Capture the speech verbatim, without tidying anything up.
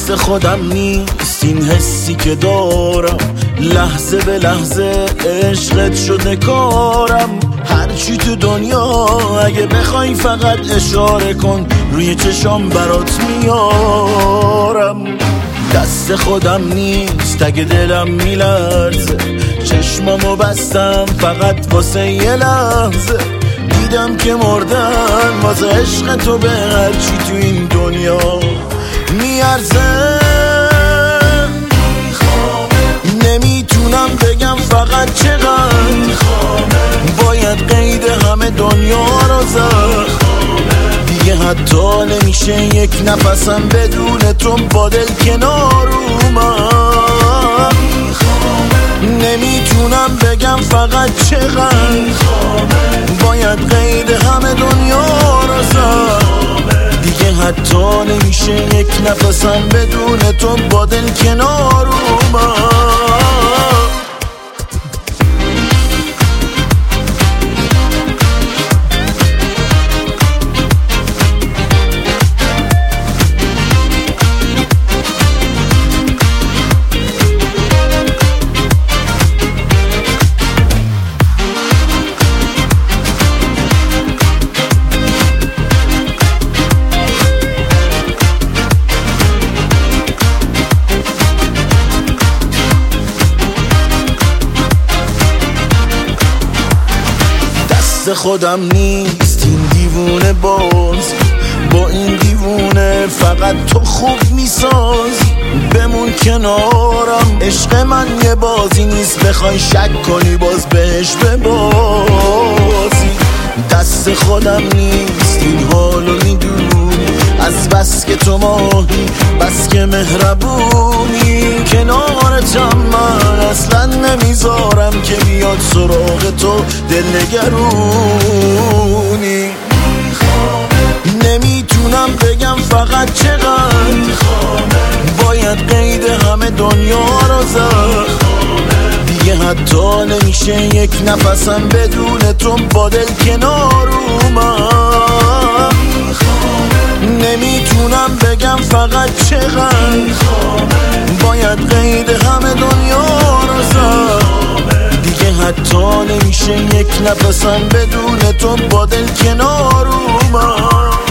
دست خودم نیست این حسی که دارم، لحظه به لحظه عشقت شده کارم. هرچی تو دنیا اگه بخوای فقط اشاره کن، روی چشام برات میارم. دست خودم نیست اگه دلم میلرزه، چشمامو بستم فقط واسه یه لحظه. دیدم که مردن واسه عشق تو به هرچی تو این دنیا میارزه. نمیتونم بگم فقط چقدر باید قید همه دنیا رو زد. دیگه حتی نمیشه یک نفسم بدون تو با دل کنار اومد. نمیتونم بگم فقط چقدر باید قید همه دنیا رو زد. دیگه حتی نمیشه یک نفسم بدون تو با دل کنار اومد. خودم نیست این دیوونه باز، با این دیوونه فقط تو خوب میسازی. بمون کنارم، عشق من یه بازی نیست بخوای شک کنی باز بهش ببازی. دست خودم نیست این حالو میدونی، از بس که تو ماهی بس که مهربونی. کنارتم من اصلا نمیذارم که بیاد سراغ تو دلنگرونی. نمیتونم بگم فقط چقدر باید قید همه دنیا رو زد. دیگه حتی نمیشه یک نفسم بدون تو با دل کنار اومد. نمیتونم بگم فقط چقدر باید قید همه دنیا رو زد. دیگه حتی نمیشه یک نفسم بدون تو با دل کنار اومد.